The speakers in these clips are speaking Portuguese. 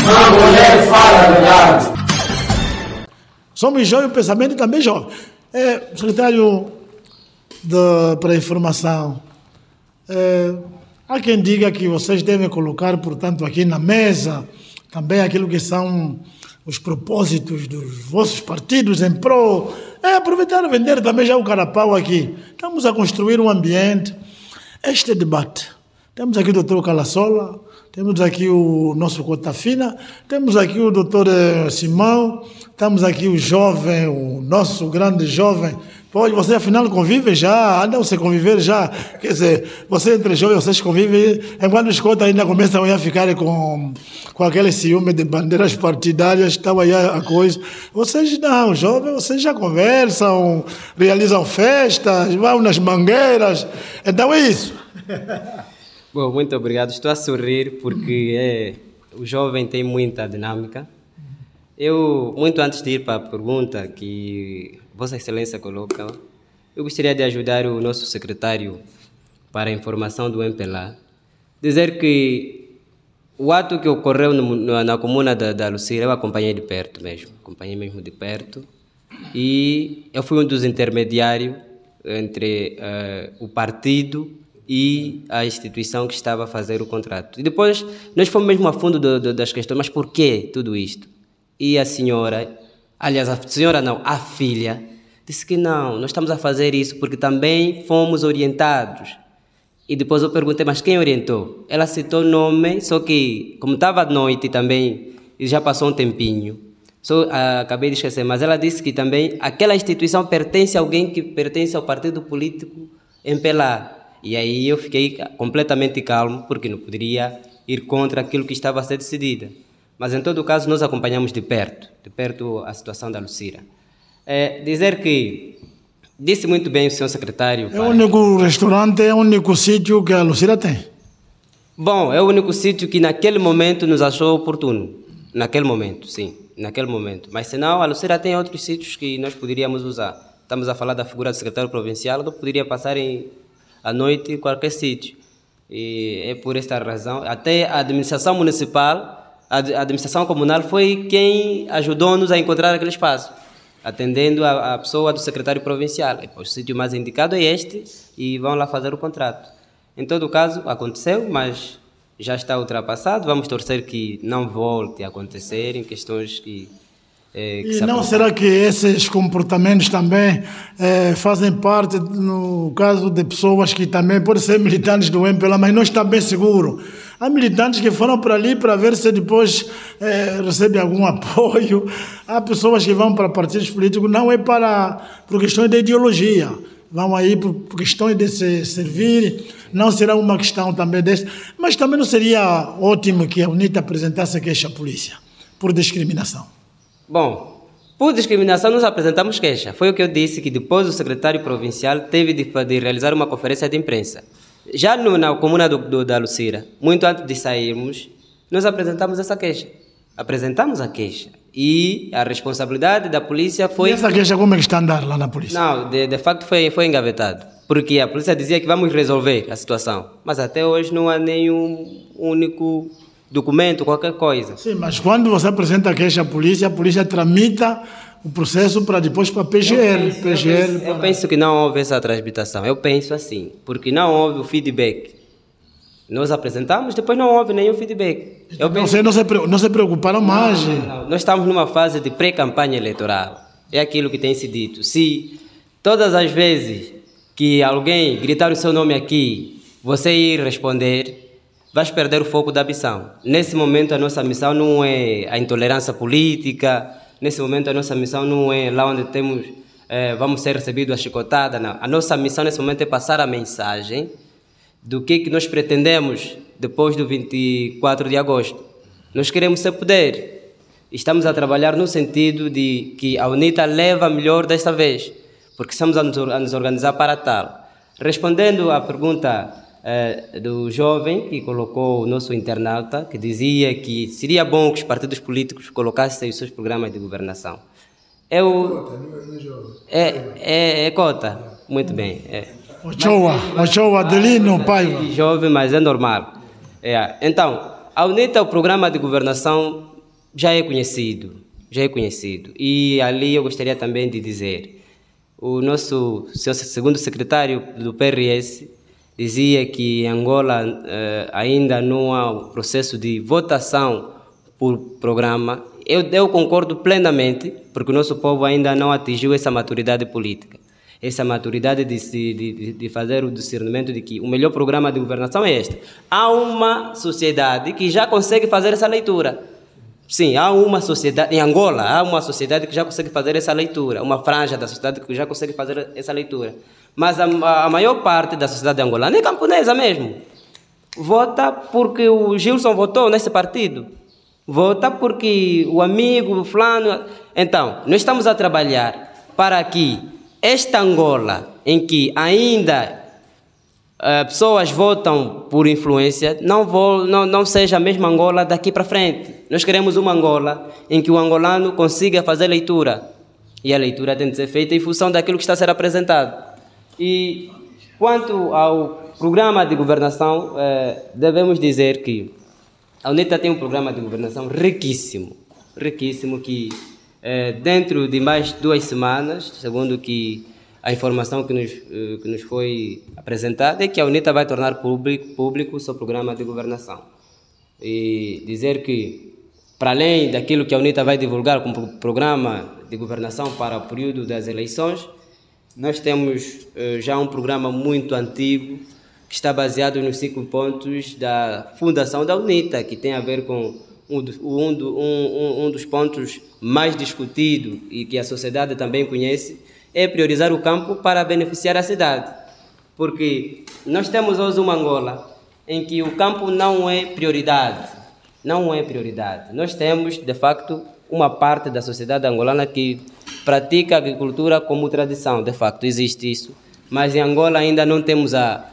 A mulher fala a verdade. Somos jovens, o pensamento também jovem. Secretário para a Informação, há quem diga que vocês devem colocar, portanto, aqui na mesa também aquilo que são os propósitos dos vossos partidos em prol. Aproveitar e vender também já o carapau aqui. Estamos a construir um ambiente. Este debate. Temos aqui o doutor Calassola, temos aqui o nosso Cotafina, temos aqui o doutor Simão, temos aqui o jovem, o nosso grande jovem. Pode, você afinal convive já, andam se conviver já. Quer dizer, você entre jovens, vocês convivem, enquanto os cotas ainda começam a ficar com aquele ciúme de bandeiras partidárias, tal aí a coisa. Vocês não, jovens, vocês já conversam, realizam festas, vão nas mangueiras. Então é isso. Bom, muito obrigado. Estou a sorrir porque o jovem tem muita dinâmica. Eu, muito antes de ir para a pergunta que Vossa Excelência coloca, eu gostaria de ajudar o nosso secretário para a informação do MPLA, dizer que o ato que ocorreu na comuna da Lucira, eu acompanhei de perto mesmo, e eu fui um dos intermediários entre o partido e a instituição que estava a fazer o contrato. E depois nós fomos mesmo a fundo das questões, mas por que tudo isto? E a senhora, aliás, a senhora não, a filha, disse que não, nós estamos a fazer isso porque também fomos orientados. E depois eu perguntei, mas quem orientou? Ela citou o nome, só que como estava à noite também, e já passou um tempinho, acabei de esquecer, mas ela disse que também aquela instituição pertence a alguém que pertence ao partido político MPLA. E aí eu fiquei completamente calmo, porque não poderia ir contra aquilo que estava a ser decidido. Mas em todo caso nós acompanhamos de perto a situação da Lucira. Dizer que, disse muito bem o senhor secretário... É o único restaurante, é o único sítio que a Lucira tem? Bom, é o único sítio que naquele momento nos achou oportuno. Naquele momento, sim, naquele momento. Mas senão a Lucira tem outros sítios que nós poderíamos usar. Estamos a falar da figura do secretário provincial, não poderia passar à noite em qualquer sítio. E é por esta razão, até a administração municipal, a administração comunal foi quem ajudou-nos a encontrar aquele espaço, atendendo a pessoa do secretário provincial. O sítio mais indicado é este e vão lá fazer o contrato. Em todo caso, aconteceu, mas já está ultrapassado. Vamos torcer que não volte a acontecer em questões que e não será que esses comportamentos também fazem parte, no caso de pessoas que também podem ser militantes do MPLA, mas não estão bem seguros? Há militantes que foram para ali para ver se depois recebem algum apoio. Há pessoas que vão para partidos políticos, não é por questões de ideologia. Vão aí por questões de se servir, não será uma questão também dessa. Mas também não seria ótimo que a UNITA apresentasse queixa à polícia por discriminação? Bom, por discriminação nós apresentamos queixa. Foi o que eu disse, que depois o secretário provincial teve de realizar uma conferência de imprensa. Já na comuna da Lucira, muito antes de sairmos, nós apresentamos essa queixa. Apresentamos a queixa. E a responsabilidade da polícia foi... E essa queixa como é que está a andar lá na polícia? Não, de facto foi engavetado. Porque a polícia dizia que vamos resolver a situação. Mas até hoje não há nenhum único documento, qualquer coisa. Sim, mas quando você apresenta a queixa à polícia tramita o processo para depois para a PGR. Eu penso que não houve essa transmitação. Eu penso assim, porque não houve o feedback. Nós apresentamos, depois não houve nenhum feedback. Então, você não se preocuparam mais? Não. Nós estamos numa fase de pré-campanha eleitoral. É aquilo que tem se dito. Se todas as vezes que alguém gritar o seu nome aqui, você ir responder, vais perder o foco da missão. Nesse momento, a nossa missão não é a intolerância política. Nesse momento, a nossa missão não é lá onde vamos ser recebidos a chicotada. Não. A nossa missão nesse momento é passar a mensagem do que nós pretendemos depois do 24 de agosto. Nós queremos ser poder. Estamos a trabalhar no sentido de que a UNITA leva melhor desta vez, porque estamos a nos organizar para tal. Respondendo à pergunta do jovem que colocou o nosso internauta, que dizia que seria bom que os partidos políticos colocassem os seus programas de governação. É cota, muito bem. Ochoa, Adelino, pai. Jovem, mas é normal. Então, a UNITA, o programa de governação já é conhecido. E ali eu gostaria também de dizer, o nosso segundo secretário do PRS dizia que em Angola ainda não há um processo de votação por programa. Eu concordo plenamente, porque o nosso povo ainda não atingiu essa maturidade política, essa maturidade de fazer o discernimento de que o melhor programa de governação é este. Há uma sociedade que já consegue fazer essa leitura. Sim, há uma sociedade, em Angola, há uma sociedade que já consegue fazer essa leitura, uma franja da sociedade que já consegue fazer essa leitura. Mas a maior parte da sociedade angolana é camponesa mesmo. Vota porque o Gilson votou nesse partido. Vota porque o amigo, o fulano... Então, nós estamos a trabalhar para que esta Angola, em que ainda pessoas votam por influência, não seja a mesma Angola daqui para frente. Nós queremos uma Angola em que o angolano consiga fazer leitura. E a leitura tem de ser feita em função daquilo que está a ser apresentado. E quanto ao programa de governação, devemos dizer que a UNITA tem um programa de governação riquíssimo, que dentro de mais 2 semanas, segundo que a informação que nos foi apresentada, é que a UNITA vai tornar público o seu programa de governação. E dizer que, para além daquilo que a UNITA vai divulgar como programa de governação para o período das eleições, nós temos já um programa muito antigo, que está baseado nos 5 pontos da fundação da UNITA, que tem a ver com um dos pontos mais discutidos e que a sociedade também conhece, é priorizar o campo para beneficiar a cidade. Porque nós temos hoje uma Angola em que o campo não é prioridade. Nós temos, de facto, uma parte da sociedade angolana que pratica a agricultura como tradição. De facto, existe isso. Mas em Angola ainda não temos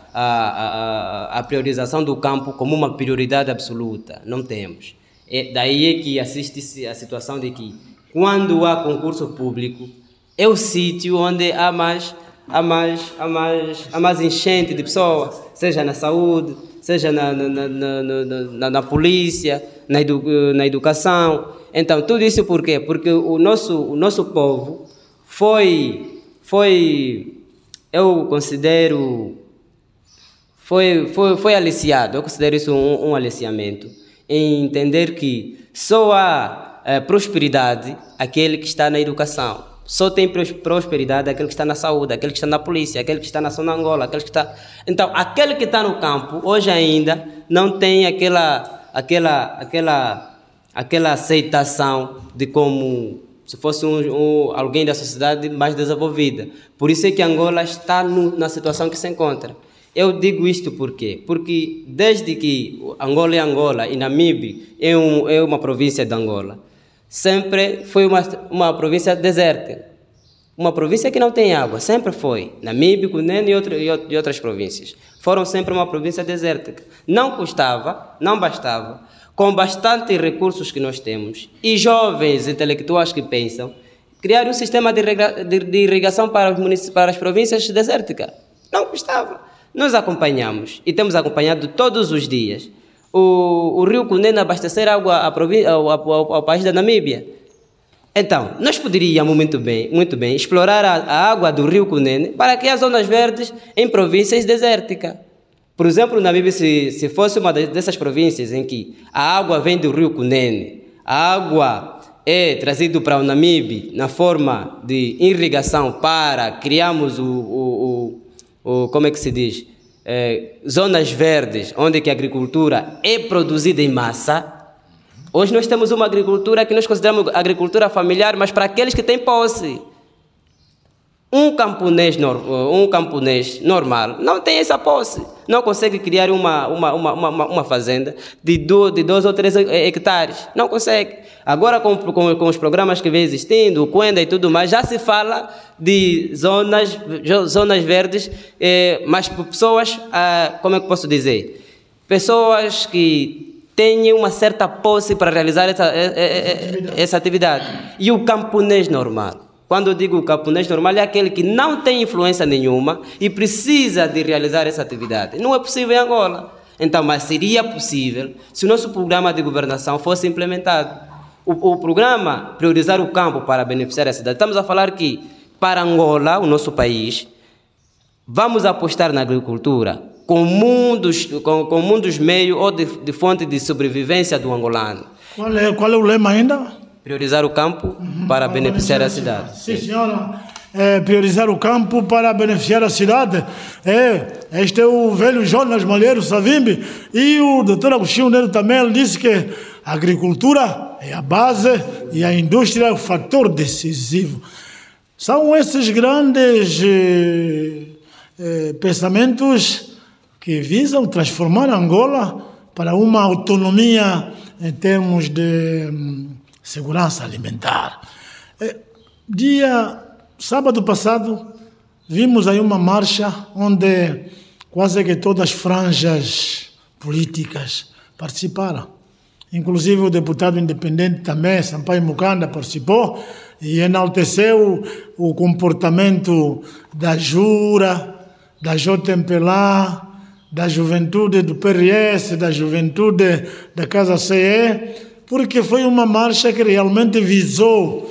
a priorização do campo como uma prioridade absoluta. Não temos. Daí é que assiste-se a situação de que, quando há concurso público, é o sítio onde há mais enchente de pessoas, seja na saúde, seja na polícia, na educação. Então, tudo isso por quê? Porque o nosso povo foi eu considero, foi aliciado, eu considero isso um aliciamento, em entender que só há prosperidade aquele que está na educação. Só tem prosperidade aquele que está na saúde, aquele que está na polícia, aquele que está na Zona Angola, aquele que está... Então, aquele que está no campo, hoje ainda, não tem aquela aceitação de como se fosse alguém da sociedade mais desenvolvida. Por isso é que Angola está na situação que se encontra. Eu digo isto por quê? Porque desde que Angola é Angola e Namibe é uma província de Angola, sempre foi uma província desértica. Uma província que não tem água, sempre foi. Namibe, Cunene e outras províncias. Foram sempre uma província desértica. Não bastava, com bastante recursos que nós temos, e jovens intelectuais que pensam, criar um sistema de irrigação para as províncias desérticas. Não custava. Nós acompanhamos, e temos acompanhado todos os dias, o rio Cunene abastecer água ao país da Namíbia. Então, nós poderíamos muito bem explorar a água do rio Cunene para criar zonas verdes em províncias desérticas. Por exemplo, Namíbia, se fosse uma dessas províncias em que a água vem do rio Cunene, a água é trazida para o Namibe na forma de irrigação para criarmos como é que se diz? Zonas verdes, onde que a agricultura é produzida em massa. Hoje nós temos uma agricultura que nós consideramos agricultura familiar, mas para aqueles que têm posse. Um camponês normal não tem essa posse, não consegue criar uma fazenda de 2 ou 3 hectares, não consegue. Agora com os programas que vem existindo, o Quenda e tudo mais, já se fala de zonas verdes, mas pessoas, como é que posso dizer? Pessoas que têm uma certa posse para realizar essa atividade. E o camponês normal? Quando eu digo camponês normal, é aquele que não tem influência nenhuma e precisa de realizar essa atividade. Não é possível em Angola. Então, mas seria possível se o nosso programa de governação fosse implementado. O programa Priorizar o Campo para beneficiar a cidade, estamos a falar que para Angola, o nosso país, vamos apostar na agricultura como um dos meios ou de fonte de sobrevivência do angolano. Qual é o lema ainda? Priorizar o campo para beneficiar a cidade. Sim, senhora. Priorizar o campo para beneficiar a cidade. Este é o velho Jonas Malheiro Savimbi. E o doutor Agostinho Neto também ele disse que a agricultura é a base e a indústria é o fator decisivo. São esses grandes pensamentos que visam transformar Angola para uma autonomia em termos de segurança alimentar. Sábado passado, vimos aí uma marcha onde quase que todas as franjas políticas participaram. Inclusive o deputado independente também, Sampaio Mukanda, participou e enalteceu o comportamento da Jura, da JMPLA, da juventude do PRS, da juventude da Casa CE, porque foi uma marcha que realmente visou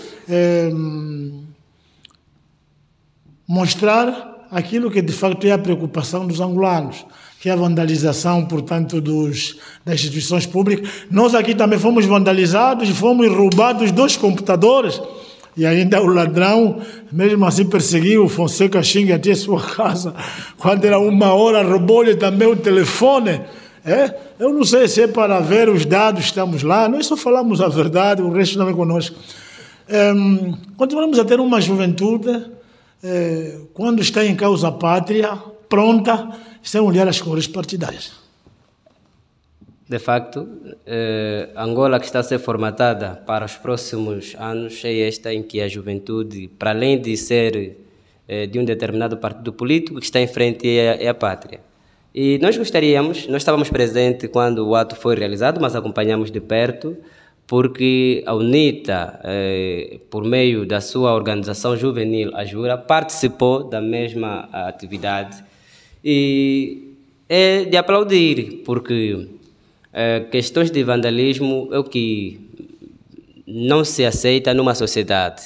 mostrar aquilo que de facto é a preocupação dos angolanos, que é a vandalização, portanto, das instituições públicas. Nós aqui também fomos vandalizados e fomos roubados 2 computadores. E ainda o ladrão, mesmo assim, perseguiu o Fonseca Xinga até a sua casa. Quando era 1 hora, roubou-lhe também o telefone. Eu não sei se é para ver os dados, estamos lá. Nós só falamos a verdade, o resto não é conosco. Continuamos a ter uma juventude, quando está em causa a pátria, pronta, sem olhar as cores partidárias. De facto, Angola que está a ser formatada para os próximos anos é esta em que a juventude, para além de ser de um determinado partido político, que está em frente é a pátria. E nós estávamos presentes quando o ato foi realizado, mas acompanhamos de perto, porque a UNITA, por meio da sua organização juvenil, a Jura, participou da mesma atividade. E é de aplaudir, porque questões de vandalismo é o que não se aceita numa sociedade.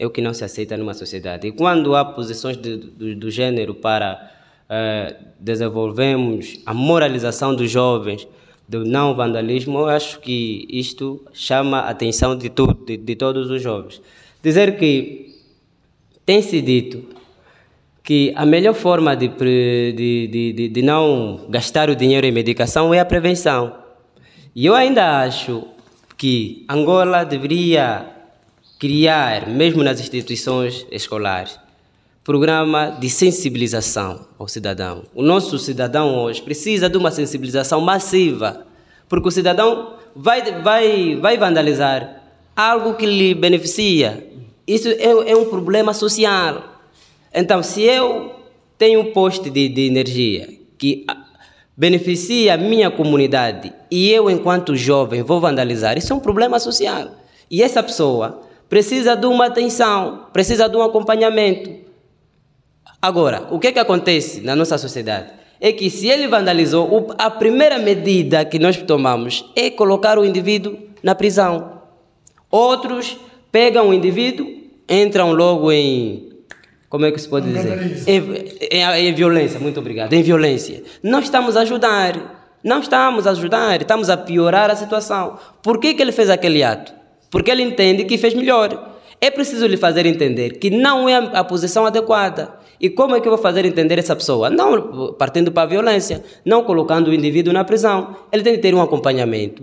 E quando há posições do gênero para desenvolvermos a moralização dos jovens, do não vandalismo, eu acho que isto chama a atenção de todos os jovens. Dizer que tem-se dito que a melhor forma de não gastar o dinheiro em medicação é a prevenção. E eu ainda acho que Angola deveria criar, mesmo nas instituições escolares, programa de sensibilização ao cidadão. O nosso cidadão hoje precisa de uma sensibilização massiva, porque o cidadão vai vandalizar algo que lhe beneficia. Isso é um problema social. Então, se eu tenho um poste de energia que beneficia a minha comunidade e eu, enquanto jovem, vou vandalizar, isso é um problema social. E essa pessoa precisa de uma atenção, precisa de um acompanhamento. Agora, o que acontece na nossa sociedade? É que se ele vandalizou, a primeira medida que nós tomamos é colocar o indivíduo na prisão. Outros pegam o indivíduo, entram logo em... Como é que se pode dizer? Em violência, muito obrigado. Em violência. Não estamos a ajudar. Estamos a piorar a situação. Por que ele fez aquele ato? Porque ele entende que fez melhor. É preciso lhe fazer entender que não é a posição adequada. E como é que eu vou fazer entender essa pessoa? Não partindo para a violência, não colocando o indivíduo na prisão. Ele tem de ter um acompanhamento.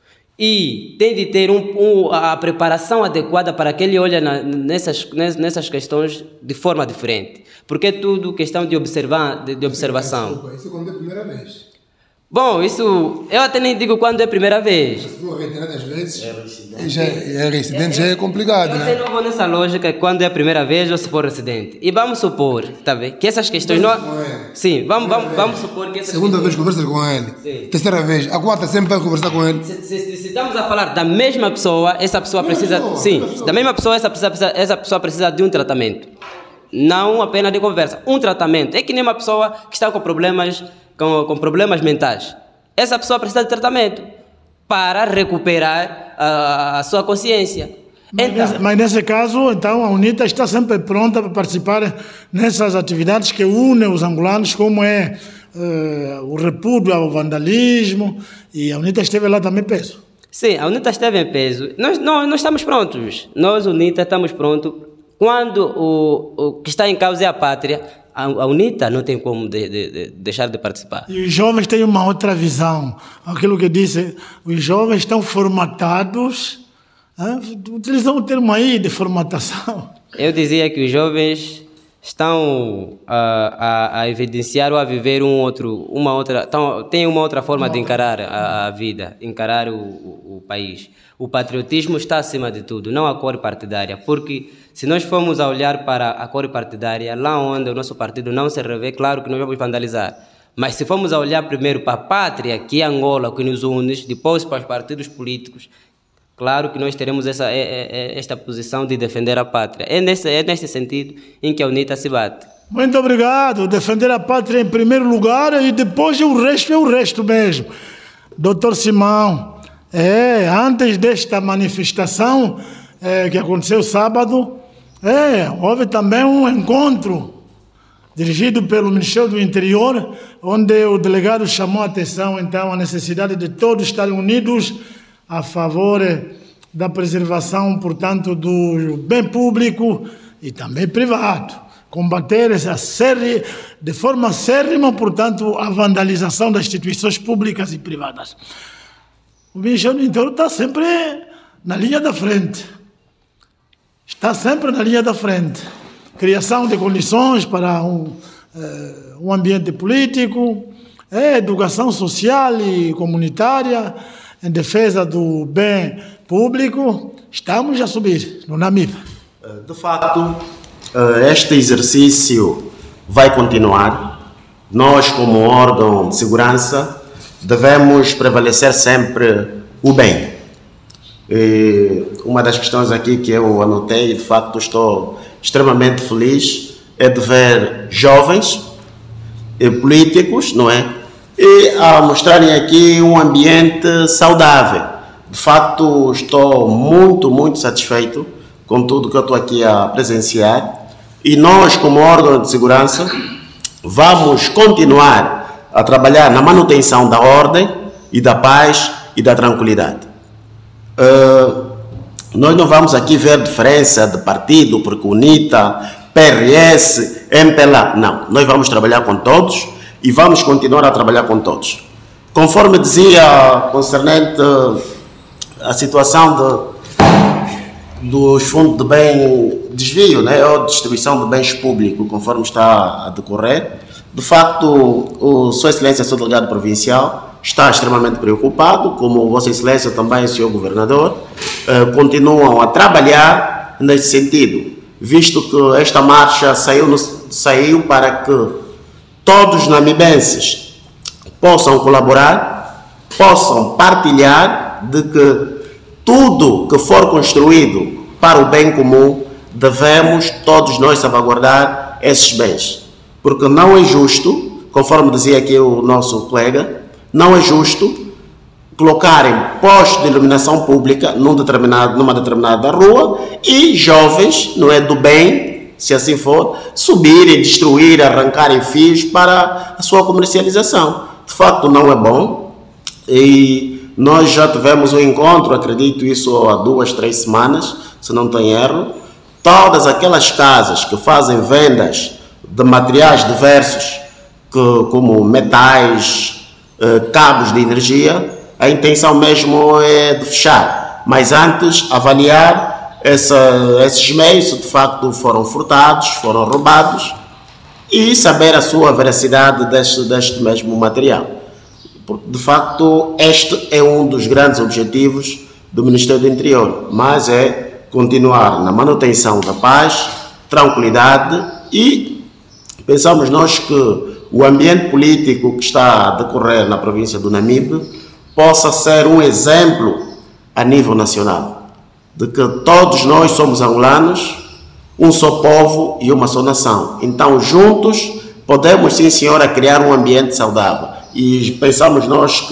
E tem de ter a preparação adequada para que ele olhe nessas questões de forma diferente. Porque é tudo questão de observação. Desculpa, isso é quando é a primeira vez. Bom, isso eu até nem digo quando é a primeira vez. Se for reiteradas vezes, é residente, já é complicado, né? Eu não vou nessa lógica quando é a primeira vez ou se for residente. E vamos supor, tá bem, que essas questões não... Sim, vamos supor que essas segunda vez conversa com ele. Sim. Terceira vez, a quarta sempre vai conversar com ele. Se estamos a falar da mesma pessoa, essa pessoa precisa... Sim, da mesma pessoa, essa pessoa precisa de um tratamento. Não apenas de conversa, um tratamento. É que nem uma pessoa que está com problemas mentais. Essa pessoa precisa de tratamento. para recuperar a sua consciência. Mas nesse caso, então, a UNITA está sempre pronta para participar nessas atividades que unem os angolanos, como é o repúdio ao vandalismo, e a UNITA esteve lá também peso. Sim, a UNITA esteve em peso. Nós estamos prontos. Nós, UNITA, estamos prontos. Quando o que está em causa é a pátria, a UNITA não tem como deixar de participar. E os jovens têm uma outra visão. Aquilo que disse, os jovens estão formatados, utilizam o termo aí de formatação. Eu dizia que os jovens estão a evidenciar ou a viver têm uma outra forma de encarar a vida, encarar o país. O patriotismo está acima de tudo, não a cor partidária, porque se nós formos a olhar para a cor partidária, lá onde o nosso partido não se revê, claro que nós vamos vandalizar. Mas se formos a olhar primeiro para a pátria, que é Angola, que nos une, depois para os partidos políticos, claro que nós teremos esta posição de defender a pátria. É nesse sentido em que a UNITA se bate. Muito obrigado. Defender a pátria em primeiro lugar e depois o resto mesmo. Doutor Simão, antes desta manifestação que aconteceu sábado, houve também um encontro dirigido pelo Ministério do Interior, onde o delegado chamou a atenção, então, a necessidade de todos estarem unidos a favor da preservação, portanto, do bem público e também privado. Combater de forma acérrima, portanto, a vandalização das instituições públicas e privadas. O Ministério do Interior está sempre na linha da frente. Está sempre na linha da frente. Criação de condições para um ambiente político, educação social e comunitária, em defesa do bem público, estamos a subir no Namibe. De facto, este exercício vai continuar. Nós, como órgão de segurança, devemos prevalecer sempre o bem. E uma das questões aqui que eu anotei, de facto estou extremamente feliz, é de ver jovens políticos, não é? E a mostrarem aqui um ambiente saudável. De facto, estou muito satisfeito com tudo que eu estou aqui a presenciar. E nós, como órgão de segurança, vamos continuar a trabalhar na manutenção da ordem e da paz e da tranquilidade. Nós não vamos aqui ver diferença de partido, porque UNITA, PRS, MPLA. Não, nós vamos trabalhar com todos e vamos continuar a trabalhar com todos. Conforme dizia, concernente a situação dos fundos de bem desvio, né, ou distribuição de bens públicos, conforme está a decorrer, de facto, o Sua Excelência, Sr. Delegado Provincial, está extremamente preocupado, como Vossa Excelência também, Sr. Governador, continuam a trabalhar nesse sentido, visto que esta marcha saiu para que todos os namibenses possam colaborar, possam partilhar de que tudo que for construído para o bem comum, devemos todos nós salvaguardar esses bens. Porque não é justo, conforme dizia aqui o nosso colega, não é justo colocarem postos de iluminação pública numa determinada rua e jovens, não é do bem, se assim for, subirem, destruir, arrancarem fios para a sua comercialização. De facto, não é bom. E nós já tivemos um encontro, acredito isso há 2-3 semanas, se não tenho erro. Todas aquelas casas que fazem vendas de materiais diversos, como metais, cabos de energia, a intenção mesmo é de fechar. Mas antes, avaliar esses meios, se de facto foram furtados, foram roubados, e saber a sua veracidade deste mesmo material. Porque, de facto, este é um dos grandes objetivos do Ministério do Interior, mas é continuar na manutenção da paz, tranquilidade, e pensamos nós que o ambiente político que está a decorrer na província do Namibe possa ser um exemplo a nível nacional, de que todos nós somos angolanos, um só povo e uma só nação. Então, juntos, podemos, sim senhora, criar um ambiente saudável. E pensamos nós que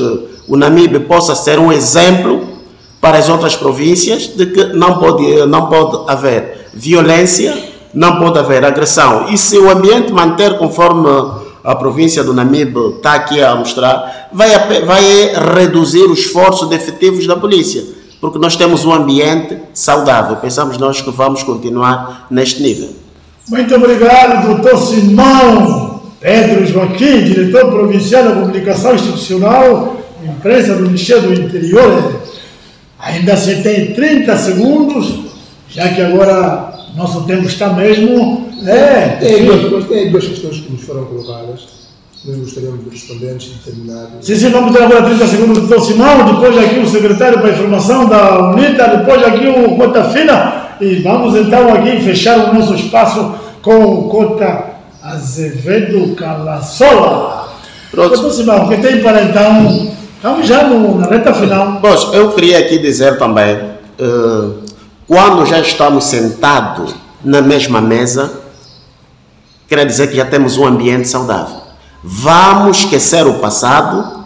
o Namibe possa ser um exemplo para as outras províncias de que não pode haver violência, não pode haver agressão. E se o ambiente manter conforme a província do Namibe está aqui a mostrar, vai reduzir o esforço de efetivos da polícia, porque nós temos um ambiente saudável. Pensamos nós que vamos continuar neste nível. Muito obrigado, Dr. Simão Pedro Joaquim, diretor provincial da Comunicação Institucional, imprensa do Ministério do Interior. Ainda se tem 30 segundos, já que agora nosso tempo está mesmo. Tem duas questões que nos foram colocadas. Nós gostaríamos de responder antes de terminar. Sim, vamos ter agora 30 segundos do Dr. Simão, depois aqui o secretário para a informação da UNITA, depois aqui o Cota Fina, e vamos então aqui fechar o nosso espaço com o Cota Azevedo Calassola. Pronto. Dr. Simão, o que tem para então? Estamos já na reta final. Pois, eu queria aqui dizer também, quando já estamos sentados na mesma mesa, quer dizer que já temos um ambiente saudável. Vamos esquecer o passado,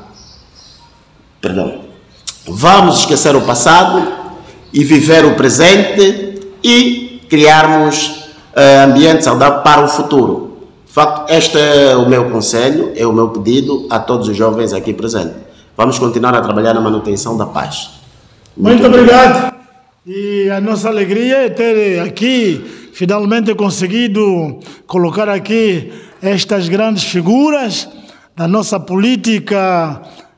vamos esquecer o passado e viver o presente e criarmos ambiente saudável para o futuro. De facto, este é o meu conselho, é o meu pedido a todos os jovens aqui presentes. Vamos continuar a trabalhar na manutenção da paz. Muito obrigado. E a nossa alegria é ter aqui, finalmente conseguido colocar aqui estas grandes figuras da nossa política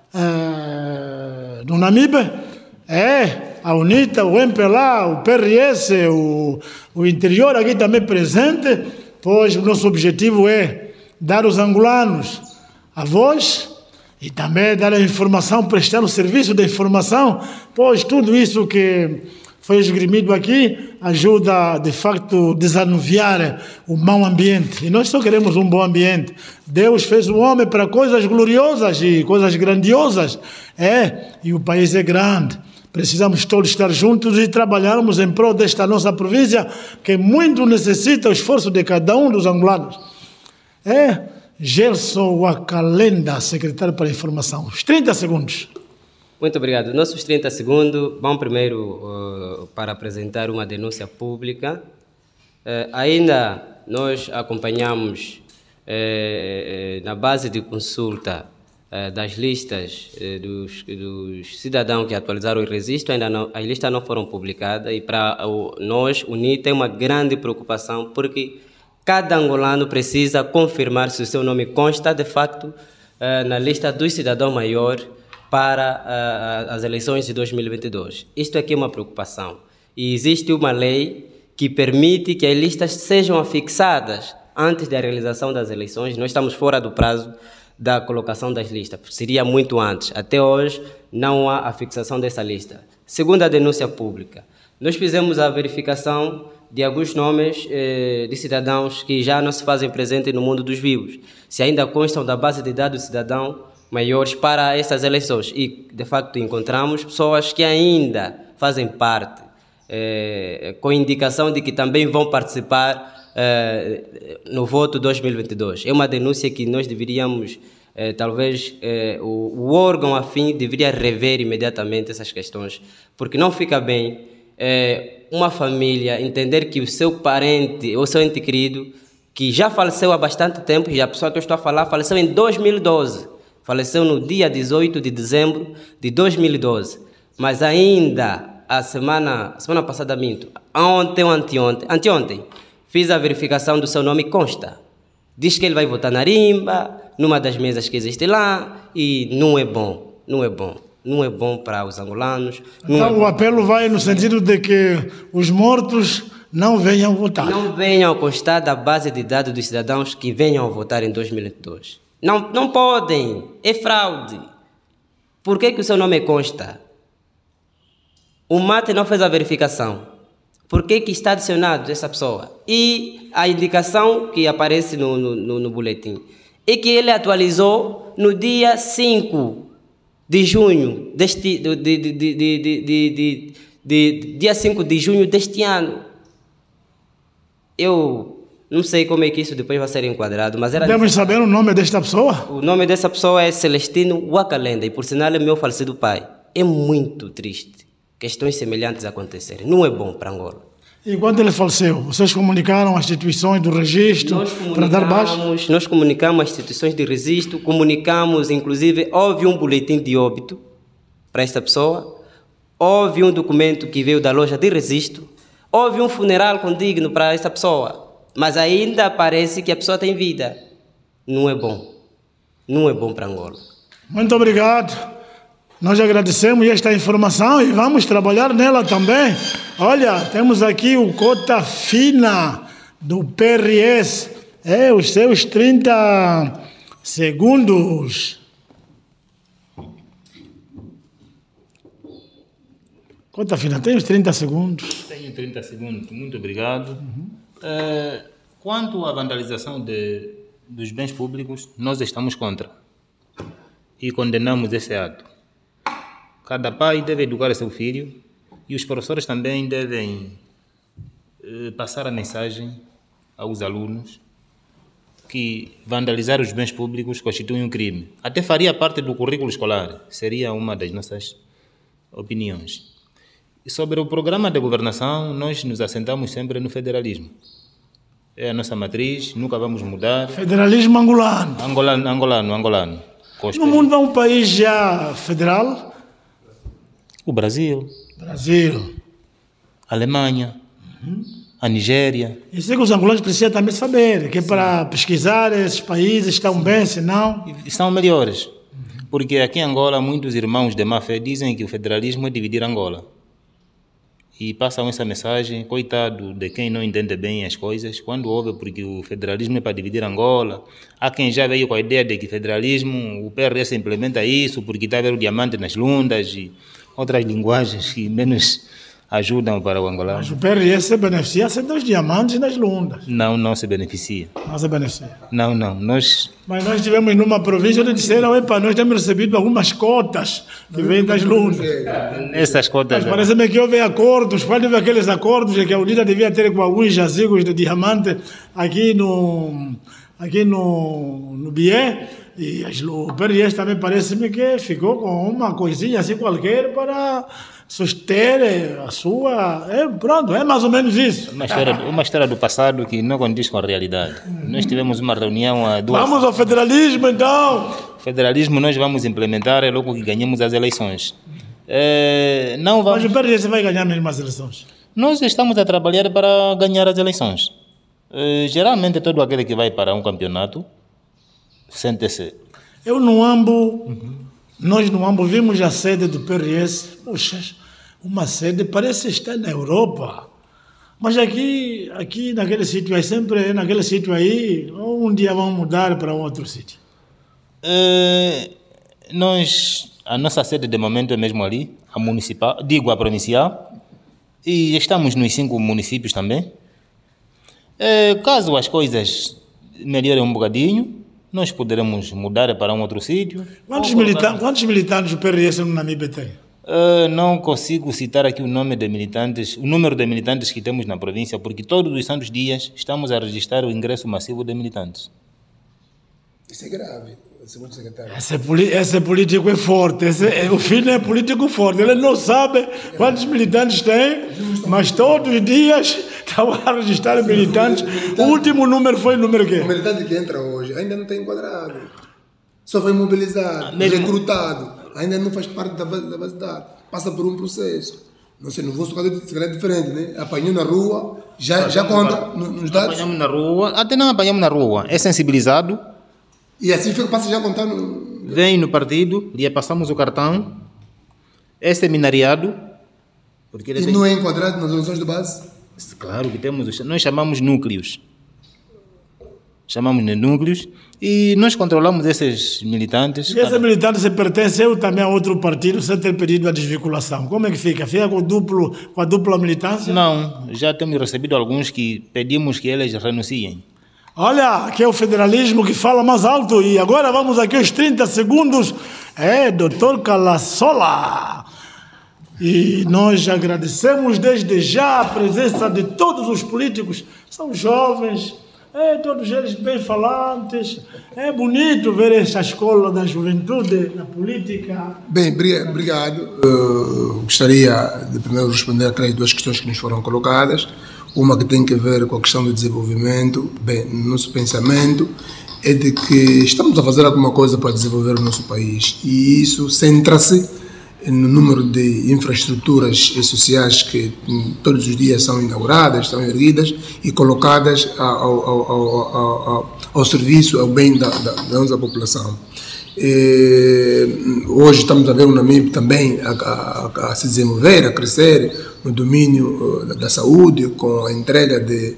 no Namibe. A UNITA, o MPLA, o PRS, o interior aqui também presente, pois o nosso objetivo é dar aos angolanos a voz e também dar a informação, prestar o serviço de informação, pois tudo isso que foi esgrimido aqui ajuda, de facto, a desanuviar o mau ambiente. E nós só queremos um bom ambiente. Deus fez o homem para coisas gloriosas e coisas grandiosas. E o país é grande. Precisamos todos estar juntos e trabalharmos em prol desta nossa província, que muito necessita o esforço de cada um dos angolanos. Gelson Wakalenda, secretário para a informação. Os 30 segundos. Muito obrigado. Nossos 30 segundos vão primeiro para apresentar uma denúncia pública. Ainda nós acompanhamos na base de consulta das listas dos cidadãos que atualizaram o registro, as listas não foram publicadas e para nós, UNITA, tem uma grande preocupação porque cada angolano precisa confirmar se o seu nome consta, de facto, na lista dos cidadãos maiores para as eleições de 2022. Isto aqui é uma preocupação. E existe uma lei que permite que as listas sejam afixadas antes da realização das eleições. Nós estamos fora do prazo da colocação das listas. Seria muito antes. Até hoje não há a fixação dessa lista. Segundo a denúncia pública, nós fizemos a verificação de alguns nomes de cidadãos que já não se fazem presente no mundo dos vivos, se ainda constam da base de dados de cidadão maiores para essas eleições. E, de facto, encontramos pessoas que ainda fazem parte, com indicação de que também vão participar no voto 2022. É uma denúncia que nós deveríamos, talvez, o órgão afim deveria rever imediatamente essas questões, porque não fica bem uma família entender que o seu parente, ou seu ente querido, que já faleceu há bastante tempo, e a pessoa que eu estou a falar faleceu em 2012, faleceu no dia 18 de dezembro de 2012, mas ainda a semana passada, ontem ou anteontem, fiz a verificação do seu nome, consta. Diz que ele vai votar na Rimba, numa das mesas que existe lá, e não é bom. Não é bom para os angolanos. Então o apelo vai no sentido de que os mortos não venham votar. Não venham constar da base de dados dos cidadãos que venham a votar em 2022. Não podem. É fraude. Por que o seu nome consta? O MAT não fez a verificação. Por que está adicionado essa pessoa? E a indicação que aparece no boletim é que ele atualizou no dia 5 de junho dia 5 de junho deste ano. Eu Não sei como é que isso depois vai ser enquadrado, mas era... Devemos saber o nome desta pessoa? O nome dessa pessoa é Celestino Wakalenda e por sinal é meu falecido pai. É muito triste questões semelhantes acontecerem. Não é bom para Angola. Enquanto ele faleceu, vocês comunicaram às instituições do registro para dar baixa? Nós comunicamos às instituições de registro, comunicamos, inclusive, houve um boletim de óbito para esta pessoa, houve um documento que veio da loja de registro, houve um funeral condigno para esta pessoa, mas ainda parece que a pessoa tem vida. Não é bom. Não é bom para Angola. Muito obrigado. Nós agradecemos esta informação e vamos trabalhar nela também. Olha, temos aqui o Cota Fina do PRS. Os seus 30 segundos. Cota Fina, tem os 30 segundos. Tenho 30 segundos, muito obrigado. Quanto à vandalização dos bens públicos, nós estamos contra e condenamos esse ato. Cada pai deve educar seu filho e os professores também devem passar a mensagem aos alunos que vandalizar os bens públicos constitui um crime. Até faria parte do currículo escolar, seria uma das nossas opiniões. E sobre o programa de governação, nós nos assentamos sempre no federalismo. É a nossa matriz, nunca vamos mudar. Federalismo angolano. Angolano. No mundo é um país já federal? O Brasil. A Alemanha. A Nigéria. Isso é que os angolanos precisam também saber, que é para pesquisar esses países estão bem, se não... Estão melhores. Porque aqui em Angola, muitos irmãos de má fé dizem que o federalismo é dividir Angola. E passam essa mensagem, coitado de quem não entende bem as coisas, quando ouve porque o federalismo é para dividir Angola. Há quem já veio com a ideia de que federalismo, o PRS implementa isso porque está a ver o diamante nas lundas e outras linguagens que menos ajudam para o angolano. Mas o PRS se beneficia dos diamantes nas lundas. Não se beneficia. Não se beneficia. Não. Mas nós estivemos numa província onde disseram, nós temos recebido algumas cotas que vêm das lundas. Essas cotas... Mas parece-me que houve acordos, quando houve aqueles acordos que a UNITA devia ter com alguns jazigos de diamante aqui no Bié, e o PRS também parece-me que ficou com uma coisinha assim qualquer para suster a sua... Pronto, é mais ou menos isso. Uma história do passado que não condiz com a realidade. Nós tivemos uma reunião há 2... Vamos ao federalismo, então! Federalismo nós vamos implementar logo que ganhemos as eleições. Mas o PRS vai ganhar mesmo as eleições? Nós estamos a trabalhar para ganhar as eleições. Geralmente todo aquele que vai para um campeonato sente-se. Nós no AMBO vimos a sede do PRS. Poxa, uma sede parece estar na Europa. Mas aqui naquele sítio aí, sempre naquele sítio aí, um dia vamos mudar para outro sítio. A nossa sede de momento é mesmo ali, a municipal, a provincial, e estamos nos 5 municípios também. Caso as coisas melhorem um bocadinho, nós poderemos mudar para um outro sítio. Quantos militantes do PRS no Namíbia tem? Não consigo citar aqui o número de militantes que temos na província, porque todos os santos dias estamos a registrar o ingresso massivo de militantes. Isso é grave, segundo o secretário. Esse político é forte, o filho é político forte, ele não sabe quantos militantes tem, mas todos os dias estão a registrar militantes. O último número foi o número quê? O militante que entra hoje ainda não está enquadrado, só foi mobilizado, recrutado, ainda não faz parte da base de dados, passa por um processo. Não sei, no vosso caso é diferente, né? Apanhou na rua, já conta nos dados? Apanhamos na rua, até não apanhamos na rua, é sensibilizado. E assim passa já a contar no... Vem no partido, lhe passamos o cartão, é seminariado. Porque ele não é enquadrado nas eleições de base? Claro que temos, nós chamamos núcleos. Chamamos de núcleos e nós controlamos esses militantes. E esses militantes se pertencem também a outro partido sem ter pedido a desvinculação. Como é que fica? Fica com a dupla militância? Não, já temos recebido alguns que pedimos que eles renunciem. Olha, aqui é o federalismo que fala mais alto. E agora vamos aqui aos 30 segundos. Dr. Calassola. E nós agradecemos desde já a presença de todos os políticos. São jovens, todos eles bem falantes. É bonito ver essa escola da juventude na política. Bem, obrigado. Gostaria de primeiro responder a duas questões que nos foram colocadas. Uma que tem a ver com a questão do desenvolvimento. Bem, nosso pensamento é de que estamos a fazer alguma coisa para desenvolver o nosso país. E isso centra-se no número de infraestruturas sociais que todos os dias são inauguradas, são erguidas e colocadas ao serviço, ao bem da nossa população. Hoje estamos a ver o Namibe também a se desenvolver, a crescer no domínio da saúde, com a entrega de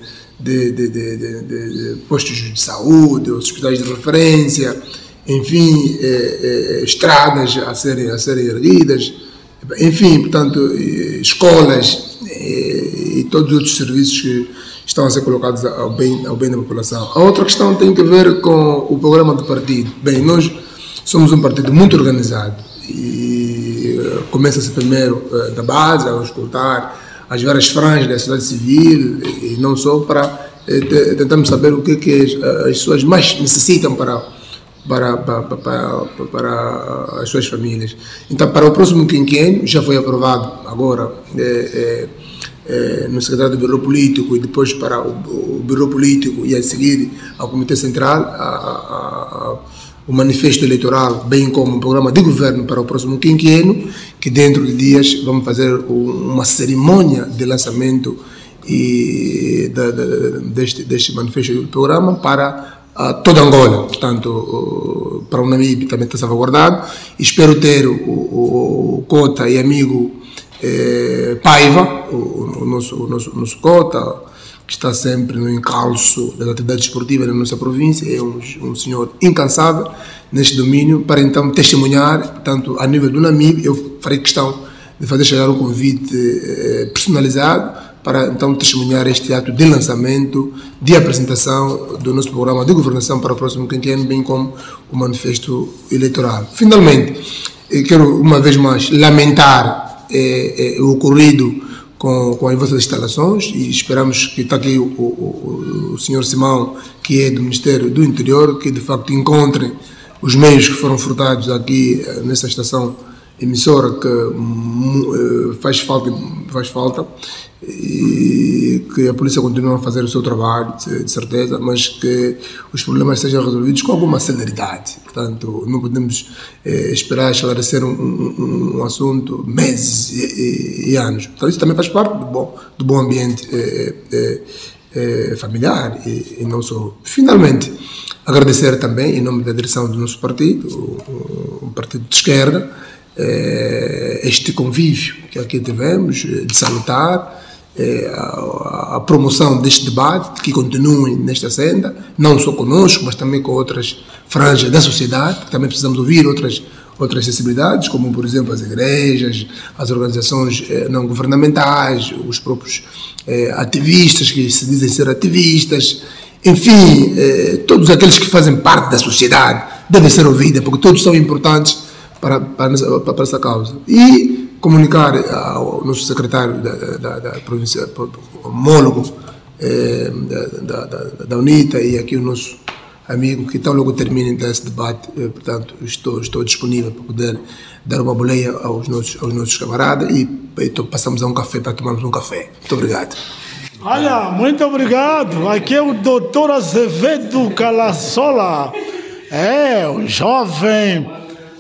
postos de saúde, hospitais de referência, enfim, estradas a serem erguidas, enfim, portanto, escolas e todos os outros serviços que estão a ser colocados ao bem da população. A outra questão tem a ver com o programa do partido. Bem, nós somos um partido muito organizado e começa-se primeiro da base, a escutar as várias franjas da sociedade civil e não só para tentarmos saber o que as pessoas mais necessitam para as suas famílias. Então, para o próximo quinquênio, já foi aprovado agora no secretário do Biro Político e depois para o Biro Político e a seguir ao Comitê Central, o manifesto eleitoral, bem como o programa de governo para o próximo quinquênio, que dentro de dias vamos fazer uma cerimônia de lançamento deste manifesto do programa para toda Angola, portanto, para o Namibe também está salvaguardado. Espero ter o Cota e amigo Paiva, o nosso Cota, que está sempre no encalço das atividades esportivas na nossa província, é um senhor incansável neste domínio, para então testemunhar, portanto, a nível do Namibe. Eu farei questão de fazer chegar um convite personalizado para então testemunhar este ato de lançamento, de apresentação do nosso programa de governação para o próximo quinquênio, bem como o manifesto eleitoral. Finalmente, eu quero uma vez mais lamentar o ocorrido com as vossas instalações e esperamos que está aqui o senhor Simão, que é do Ministério do Interior, que de facto encontre os meios que foram furtados aqui nessa estação emissora, que faz falta, e que a polícia continue a fazer o seu trabalho, de certeza, mas que os problemas sejam resolvidos com alguma celeridade. Portanto, não podemos esperar esclarecer um assunto meses e anos. Então, isso também faz parte do bom ambiente familiar e não só. Finalmente, agradecer também, em nome da direção do nosso partido, o partido de esquerda, este convívio que aqui tivemos, de salutar a promoção deste debate, que continuem nesta senda, não só conosco, mas também com outras franjas da sociedade, que também precisamos ouvir outras sensibilidades, como, por exemplo, as igrejas, as organizações não governamentais, os próprios ativistas que se dizem ser ativistas, enfim, todos aqueles que fazem parte da sociedade devem ser ouvidos, porque todos são importantes para essa causa. E comunicar ao nosso secretário da província, homólogo da UNITA, e aqui o nosso amigo, que tão logo termine esse debate, portanto, estou disponível para poder dar uma boleia aos nossos camaradas e então passamos a um café para tomarmos um café. Muito obrigado. Olha, muito obrigado. Aqui é o doutor Azevedo Calassola, o jovem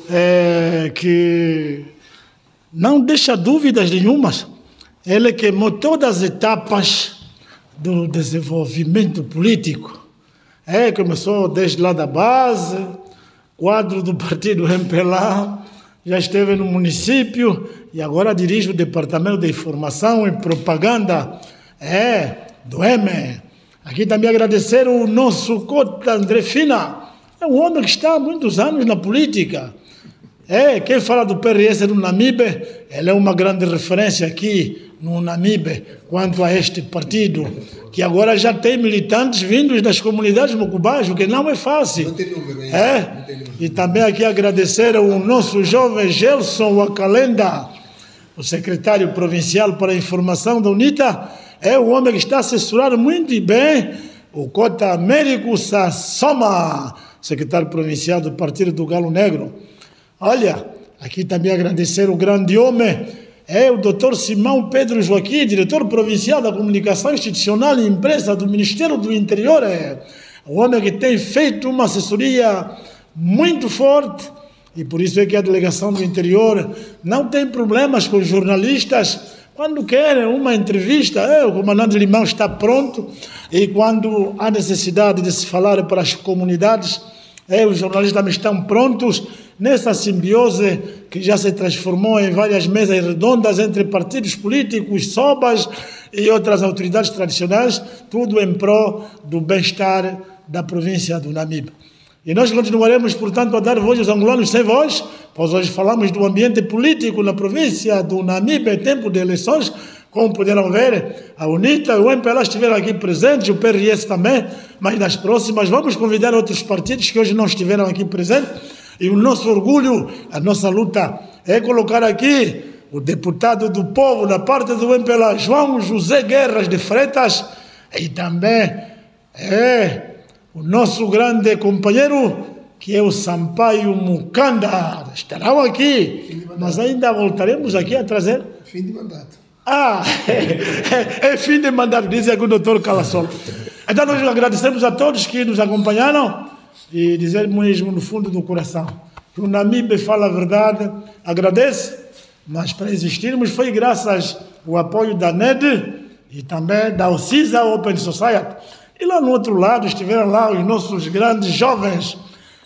que não deixa dúvidas nenhumas. Ele queimou todas as etapas do desenvolvimento político. Começou desde lá da base, quadro do partido MPLA, já esteve no município e agora dirige o Departamento de Informação e Propaganda do EME. Aqui também agradecer o nosso Cota André Fina, é um homem que está há muitos anos na política. Quem fala do PRS no Namibe, ele é uma grande referência aqui no Namibe quanto a este partido, que agora já tem militantes vindos das comunidades mocubás, o que não é fácil. Não tem número, hein? Não tem número. E também aqui agradecer ao nosso jovem Gelson Wakalenda, o secretário provincial para a informação da UNITA, é um homem que está assessorando muito bem o Cota Américo Sassoma, secretário provincial do Partido do Galo Negro. Olha, aqui também agradecer o grande homem, o Dr. Simão Pedro Joaquim, diretor provincial da Comunicação Institucional e Imprensa do Ministério do Interior. Um homem que tem feito uma assessoria muito forte, e por isso é que a delegação do interior não tem problemas com os jornalistas. Quando querem uma entrevista, o comandante Limão está pronto, e quando há necessidade de se falar para as comunidades, os jornalistas também estão prontos nessa simbiose que já se transformou em várias mesas redondas entre partidos políticos, SOBAs e outras autoridades tradicionais, tudo em prol do bem-estar da província do Namibe. E nós continuaremos, portanto, a dar voz aos angolanos sem voz, pois hoje falamos do ambiente político na província do Namibe em tempo de eleições. Como puderam ver, a UNITA e o MPLA estiveram aqui presentes, o PRS também, mas nas próximas vamos convidar outros partidos que hoje não estiveram aqui presentes. E o nosso orgulho, a nossa luta é colocar aqui o deputado do povo da parte do MPLA, João José Guerras de Freitas, e também o nosso grande companheiro, que é o Sampaio Mukanda. Estarão aqui, mas ainda voltaremos aqui a trazer... Fim de mandato. É fim de mandato, diz aqui o doutor Calassol. Então nós agradecemos a todos que nos acompanharam e dizer mesmo no fundo do coração que o Namibe fala a verdade, agradece, mas para existirmos foi graças ao apoio da NED e também da OCISA Open Society. E lá no outro lado estiveram lá os nossos grandes jovens,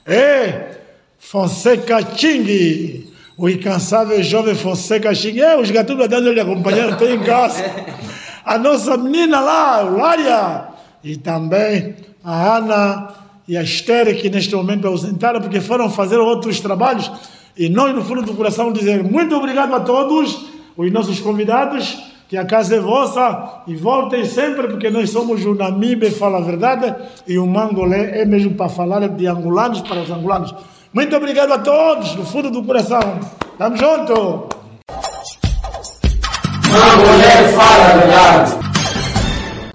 Fonseca Ching, o incansável jovem Fonseca Ching, os gatunos da ele acompanharam, estão em casa. A nossa menina lá, Lária, e também a Ana e a Esther, que neste momento ausentaram, porque foram fazer outros trabalhos. E nós, no fundo do coração, dizer muito obrigado a todos, os nossos convidados, que a casa é vossa, e voltem sempre, porque nós somos o Namibe Fala a Verdade, e o Mangolé é mesmo para falar de angolanos para os angolanos. Muito obrigado a todos, do fundo do coração. Tamo junto! Mangolé Fala a Verdade.